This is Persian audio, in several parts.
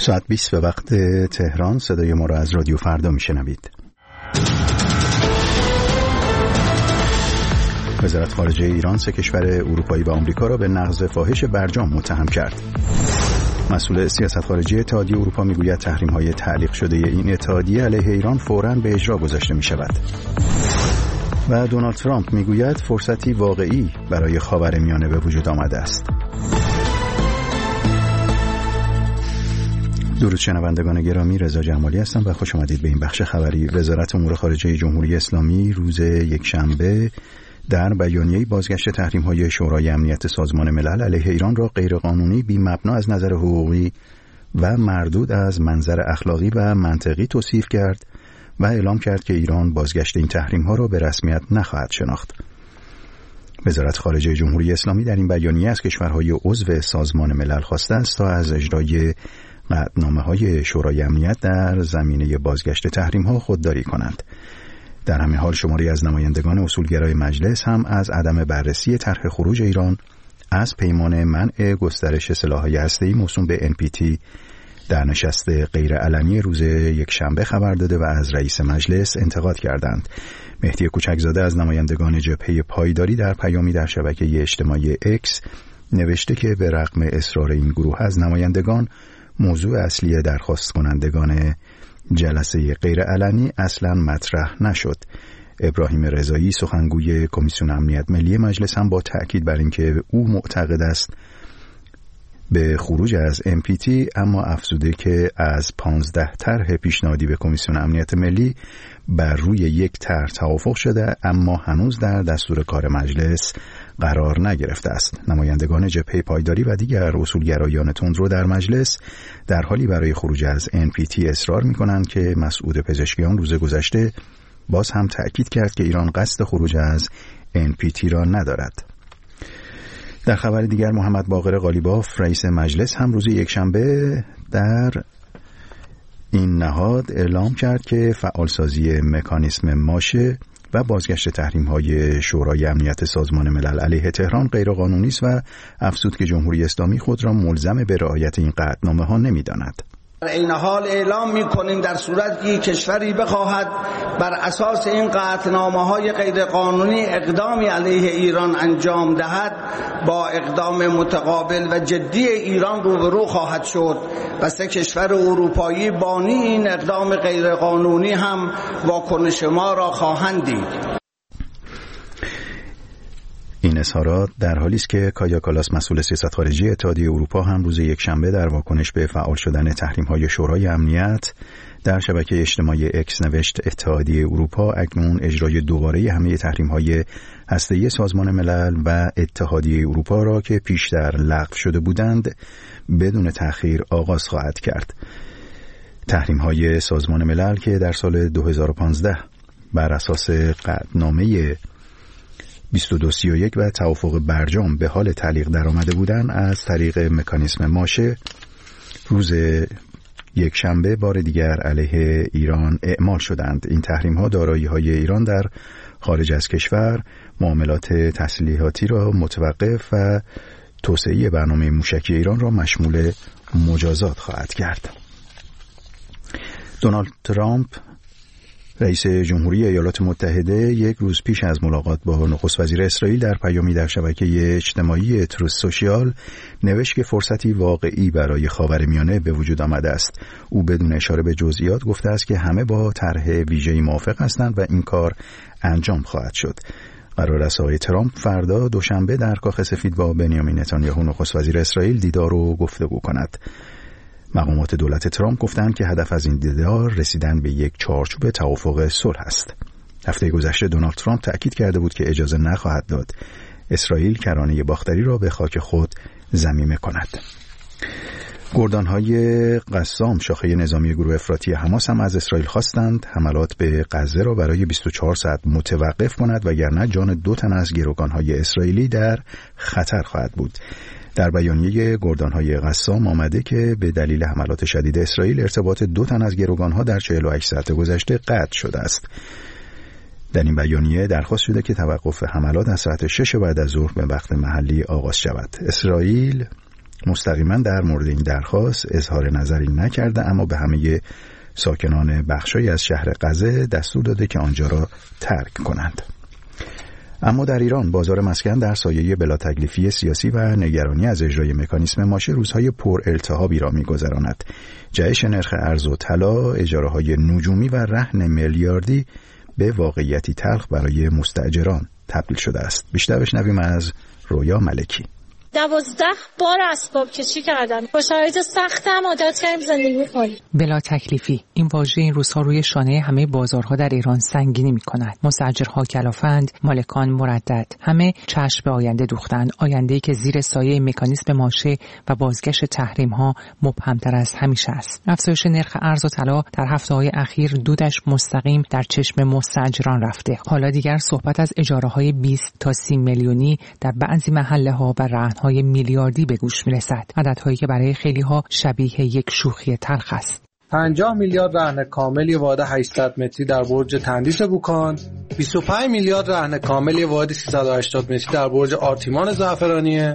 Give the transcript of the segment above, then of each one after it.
ساعت 20 به وقت تهران. صدای ما را از رادیو فردا میشنوید. وزارت خارجه ایران 3 کشور اروپایی و آمریکا را به نقض فاحش برجام متهم کرد. مسئول سیاست خارجی اتحادیه اروپا میگوید تحریم‌های تعلیق شده این اتحادیه علیه ایران فوراً به اجرا گذاشته می‌شود. و دونالد ترامپ میگوید فرصتی واقعی برای خاورمیانه به وجود آمده است. درود شنوندگان گرامی، رضا جمالی هستم و خوش آمدید به این بخش خبری. وزارت امور خارجه جمهوری اسلامی روز یکشنبه در بیانیه‌ای بازگشت تحریم‌های شورای امنیت سازمان ملل علیه ایران را غیرقانونی، بی‌مبنا از نظر حقوقی و مردود از منظر اخلاقی و منطقی توصیف کرد و اعلام کرد که ایران بازگشت این تحریم‌ها را به رسمیت نخواهد شناخت. وزارت خارجه جمهوری اسلامی در این بیانیه از کشورهای عضو سازمان ملل خواسته است تا از اجرای قطعنامه‌های شورای امنیت در زمینه بازگشت تحریم‌ها خودداری کنند. در همین حال شماری از نمایندگان اصولگرای مجلس هم از عدم بررسی طرح خروج ایران از پیمان منع گسترش سلاح‌های هسته‌ای موسوم به NPT در نشست غیرعلنی روز یکشنبه خبر داده و از رئیس مجلس انتقاد کردند. مهدی کوچکزاده از نمایندگان جبهه پایداری در پیامی در شبکه اجتماعی اکس نوشته که به رغم اصرار این گروه از نمایندگان، موضوع اصلی درخواست کنندگان جلسه غیرعلنی اصلاً مطرح نشد. ابراهیم رضایی سخنگوی کمیسیون امنیت ملی مجلس هم با تأکید بر اینکه او معتقد است به خروج از NPT، اما افزوده که از 15 طرح پیشنهادی به کمیسیون امنیت ملی بر روی یک طرح توافق شده اما هنوز در دستور کار مجلس قرار نگرفته است. نمایندگان جبهه پایداری و دیگر اصولگرایان تندرو در مجلس در حالی برای خروج از NPT اصرار می‌کنند که مسعود پزشکیان روز گذشته باز هم تأکید کرد که ایران قصد خروج از NPT را ندارد. در خبر دیگر محمد باقر قالیباف رئیس مجلس هم روز یکشنبه در این نهاد اعلام کرد که فعالسازی مکانیسم ماشه و بازگشت تحریم‌های شورای امنیت سازمان ملل علیه تهران غیرقانونی است و افزود که جمهوری اسلامی خود را ملزم به رعایت این قطعنامه‌ها نمی‌داند. در این حال اعلام می‌کنیم در صورتی کشوری بخواهد بر اساس این قطعنامه‌های غیرقانونی اقدامی علیه ایران انجام دهد، با اقدام متقابل و جدی ایران روبرو خواهد شد و 3 کشور اروپایی بانی این اقدام غیرقانونی هم واکنش ما را خواهند دید. این اظهارات در حالی است که کایا کالاس مسئول سیاست خارجی اتحادیه اروپا هم روز یکشنبه در واکنش به فعال شدن تحریم‌های شورای امنیت در شبکه اجتماعی اکس نوشت اتحادیه اروپا اکنون اجرای دوباره همه تحریم‌های هسته‌ای سازمان ملل و اتحادیه اروپا را که پیشتر لغو شده بودند بدون تأخیر آغاز خواهد کرد. تحریم‌های سازمان ملل که در سال 2015 بر اساس قطعنامه 2231 و توافق برجام به حال تعلیق در آمده بودند، از طریق مکانیسم ماشه روز یکشنبه بار دیگر علیه ایران اعمال شدند. این تحریم‌ها دارایی‌های ایران در خارج از کشور، معاملات تسلیحاتی را متوقف و توسعه برنامه موشکی ایران را مشمول مجازات خواهد کرد. دونالد ترامپ رئیس جمهوری ایالات متحده یک روز پیش از ملاقات با نخست وزیر اسرائیل در پیامی در شبکه اجتماعی تروث سوشیال نوشت که فرصتی واقعی برای خاورمیانه به وجود آمده است. او بدون اشاره به جزئیات گفته است که همه با طرح ویژه‌ای موافق هستند و این کار انجام خواهد شد. قرار است آقای ترامپ فردا دوشنبه در کاخ سفید با بنیامین نتانیاهو نخست وزیر اسرائیل دیدار و گفتگو کند. مقامات دولت ترامپ گفتند که هدف از این دیدار رسیدن به یک چارچوب توافق صلح است. هفته گذشته دونالد ترامپ تأکید کرده بود که اجازه نخواهد داد اسرائیل کرانه باختری را به خاک خود ضمیمه کند. گردانهای قسام شاخه نظامی گروه افراطی حماس هم از اسرائیل خواستند حملات به غزه را برای 24 ساعت متوقف کند وگرنه جان 2 تن از گروگانهای اسرائیلی در خطر خواهد بود. در بیانیه گردانهای قسام آمده که به دلیل حملات شدید اسرائیل ارتباط 2 تن از گروگانها در 48 ساعت گذشته قطع شده است. در این بیانیه درخواست شده که توقف حملات از ساعت 6 بعد از ظهر به وقت محلی آغاز شود. اسرائیل مستقیما در مورد این درخواست اظهار نظری نکرده، اما به همه ساکنان بخشی از شهر غزه دستور داده که آنجا را ترک کنند. اما در ایران بازار مسکن در سایه بلا تکلیفی سیاسی و نگرانی از اجرای مکانیسم ماشه روزهای پر التهابی را می‌گذراند. جهش نرخ ارز و طلا، اجاره‌های نجومی و رهن میلیاردی به واقعیتی تلخ برای مستاجران تبدیل شده است. بیشتر بشنویم از رویا ملکی. 12 بار اسباب کشی کردم. با شرایط سخت هم عادت کردیم زندگی کنیم. بلا تکلیفی، این واژه این روزها روی شانه همه بازارها در ایران سنگینی می‌کند. مستاجرها کلافند، مالکان مردد. همه چشم به آینده دوختند، آینده‌ای که زیر سایه مکانیسم ماشه و بازگشت تحریم‌ها مبهم‌تر از همیشه است. افزایش نرخ ارز و طلا در هفته‌های اخیر دودش مستقیم در چشم مستاجران رفته. حالا دیگر صحبت از اجاره‌های 20 تا 30 میلیونی در بعضی محله‌ها و رهن‌های میلیاردی به گوش میرسد. عددهایی که برای خیلی‌ها شبیه یک شوخی تلخ است. 50 میلیارد رهن کامل واحد 800 متری در برج تندیس بوکان، 25 میلیارد رهن کامل واحد 380 متری در برج آرتیمان زعفرانیه.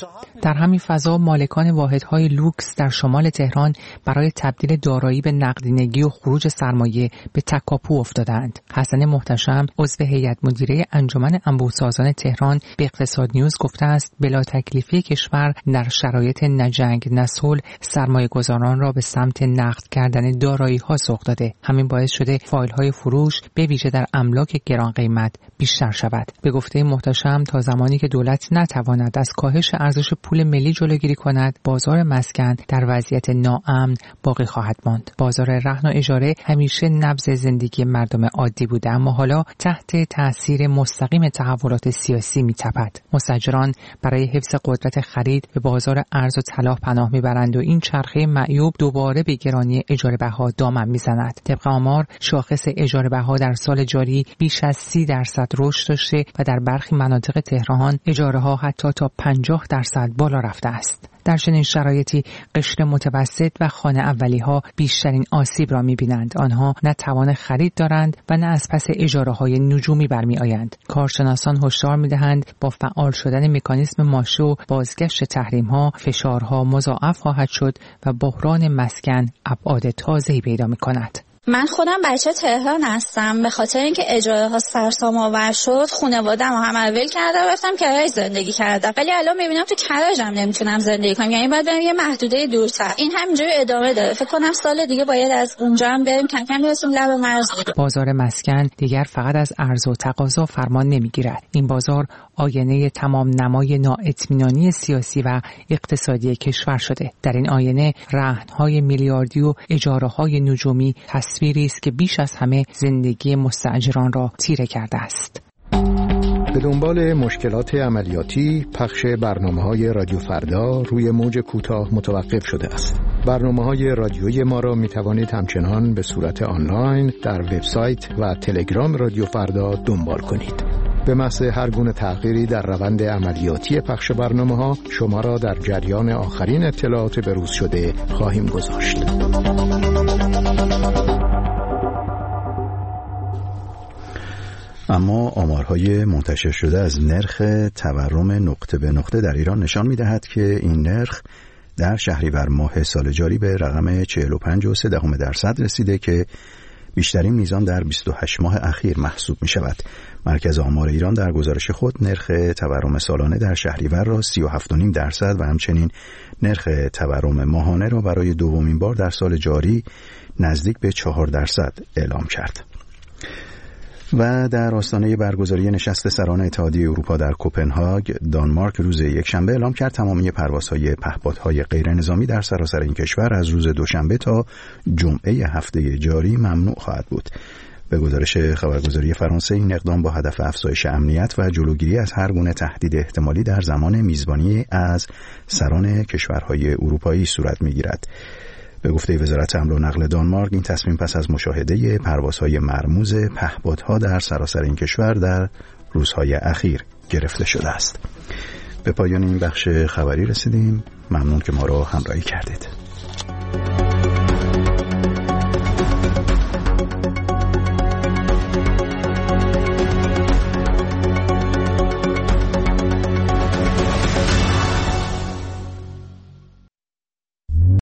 در همین فضا مالکان واحدهای لوکس در شمال تهران برای تبدیل دارایی به نقدینگی و خروج سرمایه به تکاپو افتادند. حسن محتشم عضو هیئت مدیره انجمن انبوه‌سازان تهران به اقتصاد نیوز گفته است بلا تکلیفی کشور در شرایط نه جنگ نه صلح سرمایه‌گذاران را به سمت نقد کردن دارایی‌ها سوق داده. همین باعث شده فایل‌های فروش به ویژه در املاک گران قیمت بیشتر شود. به گفته محتشم تا زمانی که دولت نتواند از کاهش ارزش پول ملی جلوگیری کند، بازار مسکن در وضعیت ناامن باقی خواهد ماند. بازار رهن و اجاره همیشه نبض زندگی مردم عادی بوده، اما حالا تحت تأثیر مستقیم تحولات سیاسی می‌تپد. مستاجران برای حفظ قدرت خرید به بازار ارز و طلا پناه می‌برند و این چرخه معیوب دوباره به گرانی اجاره بها دامن می‌زند. طبق آمار شاخص اجاره بها در سال جاری بیش از 30% رشد داشته و در برخی مناطق تهران اجاره‌ها حتی تا 50% بالا رفته است. در چنین شرایطی قشر متوسط و خانه اولی‌ها بیشترین آسیب را می‌بینند. آنها نه توان خرید دارند و نه از پس اجاره‌های نجومی برمی‌آیند. کارشناسان هشدار می‌دهند با فعال شدن مکانیسم ماشه و بازگشت تحریم‌ها فشارها مضاعف خواهد شد و بحران مسکن ابعاد تازه‌ای پیدا می‌کند. من خودم بچه تهران هستم. به خاطر اینکه اجاره ها سرسام آور شد خانواده‌مو همه ول کردم رفتم کرج زندگی کردم، ولی الان میبینم تو کرجم نمیتونم زندگی کنم، یعنی باید برم یه محدوده دورتر. این همینجوری ادامه داره. فکر کنم سال دیگه باید از اونجا هم بریم کم کم برسیم لب مرز. بازار مسکن دیگر فقط از عرضه و تقاضا فرمان نمیگیرد. این بازار آینه تمام نمای نااطمینانی سیاسی و اقتصادی کشور شده. در این آینه رهن‌های میلیاردی و اجاره‌های نجومی تصویری است که بیش از همه زندگی مستاجران را تیره کرده است. به دنبال مشکلات عملیاتی پخش برنامه‌های رادیو فردا روی موج کوتاه متوقف شده است. برنامه‌های رادیویی ما را می‌توانید همچنان به صورت آنلاین در وبسایت و تلگرام رادیو فردا دنبال کنید. به محض هر گونه تغییری در روند عملیاتی پخش برنامه‌ها شما را در جریان آخرین اطلاعات بروز شده خواهیم گذاشت. اما آمارهای منتشر شده از نرخ تورم نقطه به نقطه در ایران نشان می‌دهد که این نرخ در شهریور ماه سال جاری به رقم 45.3% رسیده که بیشترین میزان در 28 ماه اخیر محسوب می شود. مرکز آمار ایران در گزارش خود نرخ تورم سالانه در شهریور را 37.5% و همچنین نرخ تورم ماهانه را برای دومین بار در سال جاری نزدیک به 4% اعلام کرد. و در آستانه برگزاری نشست سران اتحادیه اروپا در کوپنهاگ، دانمارک روز یکشنبه اعلام کرد تمامی پروازهای پهپادهای غیر نظامی در سراسر این کشور از روز دوشنبه تا جمعه هفته جاری ممنوع خواهد بود. به گزارش خبرگزاری فرانسه این اقدام با هدف افزایش امنیت و جلوگیری از هر گونه تهدید احتمالی در زمان میزبانی از سران کشورهای اروپایی صورت می‌گیرد. به گفته وزارت حمل و نقل دانمارک این تصمیم پس از مشاهده پروازهای مرموز پهپادها در سراسر این کشور در روزهای اخیر گرفته شده است. به پایان این بخش خبری رسیدیم. ممنون که ما را همراهی کردید.